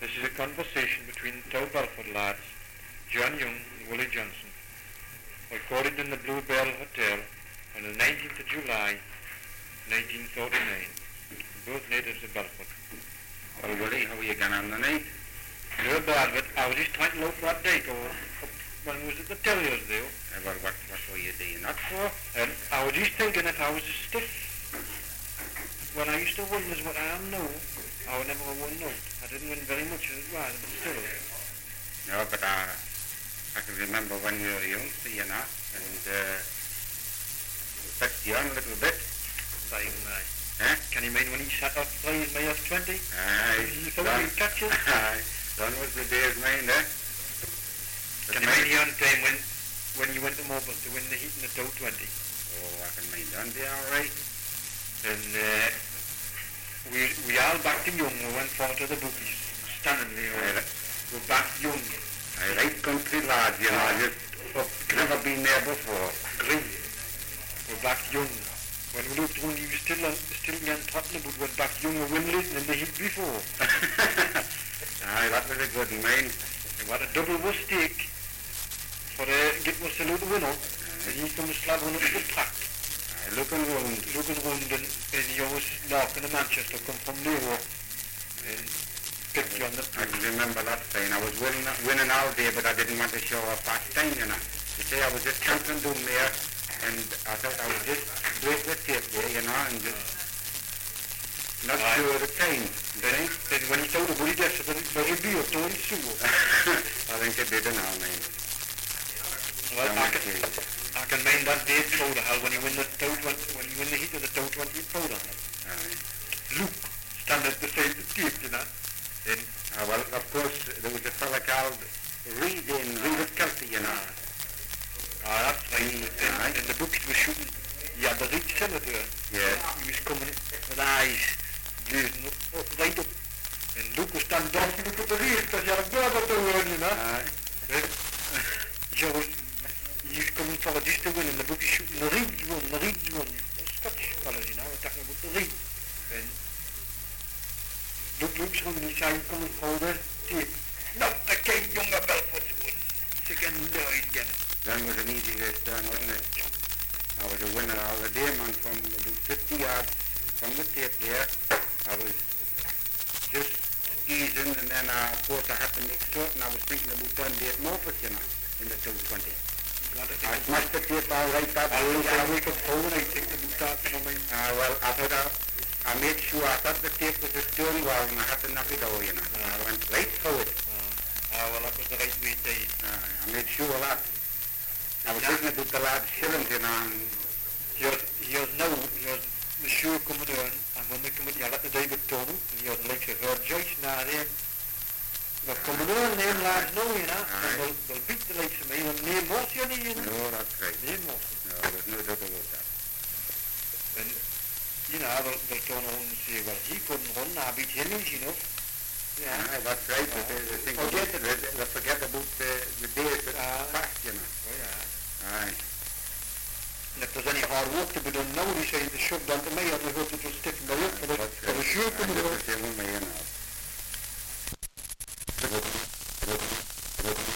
This is a conversation between two Belford lads, John Young and Willie Johnson, recorded in the Bluebell Hotel on the 19th of July, 1939, both natives of Belford. Well, Willie, how are you getting on the night? No bad, but I was just trying to look for that date, or when was it the Terriers, though? Well, what were you doing that for? And I was just thinking if I was a stiff, when I used to win as what I am now, I would never have won out. I didn't win very much as it was, but still. No, but I can remember when you were young, you know, and touched you on a little bit. Fine, aye. Huh? Can you mind when he sat up playing me off 20? Aye. You thought he catches? Aye. That was the day's mind, eh? Can you mind the on time when you went to Mobile to win the heat in the Dow 20? Oh, I can mind on there, all right. And we all backed him young. We went forward to the bookies, standing there. We backed young. I right country lad, you know, just never been there before. Green. We backed young. When we looked around, he was still on Tottenham, but we backed young and Wimley in the heat before. Aye, that was a good mind. And what a double was stake for get was to look the winner. And he comes slabbing up the track. Looking round and he was knocking to Manchester, come from Nero, and picked you on the I can remember that thing. I was winning all day, but I didn't want to show a fast time, you know. You see, I was just counting down there, and I thought I would just break the tape there, you know, and just not sure the time. Then when he told the bully death, but he'd be up to him too. I think it did now, man. Well, I can mind that date powder hell when you win the heat of the Dow 20 powder. Luke standing beside the tape, you know. And well, of course, there was a fella called Reed of Kelty, you know. That's right. And the books were shooting. Yeah, the rich senator. Yeah. He was coming with eyes blazing up, right up. And Luke was standing down to look at the race because he had a brother to win, you know. He was coming forward just to win, and the book is shooting the Reeds one. The Scottish fellas, you know, we're talking about the Reeds. And Luke's running, he saw him coming forward, tape. Not the King Younger Belford's one. Sick and died again. That was an easy race done, wasn't it? I was a winner all the day, man, from about 50 yards from the tape there. I was just easing, and then, of course, I had to make certain I was thinking about doing Dave Morford, you know, in the 220. I smashed the tape all right that day. I wake up home and I think about that, well, I thought I made sure, I thought the tape was a stone wall and I had to knock it over, you know. I went right through it. Well, that was the right way to do it. I made sure of that. I was thinking about the lad's shillings, you know, and here's the show coming on, and when they come in, you let the David Tony, and here's the likes of Herb Joyce, now they're coming on, them lads know, you know, and they'll beat the likes of me, and name most, you know. No, that's right. Name most. No, there's no doubt about that. And, you know, they'll turn around and say, well, he couldn't run, I beat him easy enough. Yeah. That's right, but they forget about the days that passed, you know. Oh, yeah. Aye. And if there's any hard work to be done now, they say they shoved onto me, I'd have hoped it was sticking my up for the show coming on. That's the same with me, you know.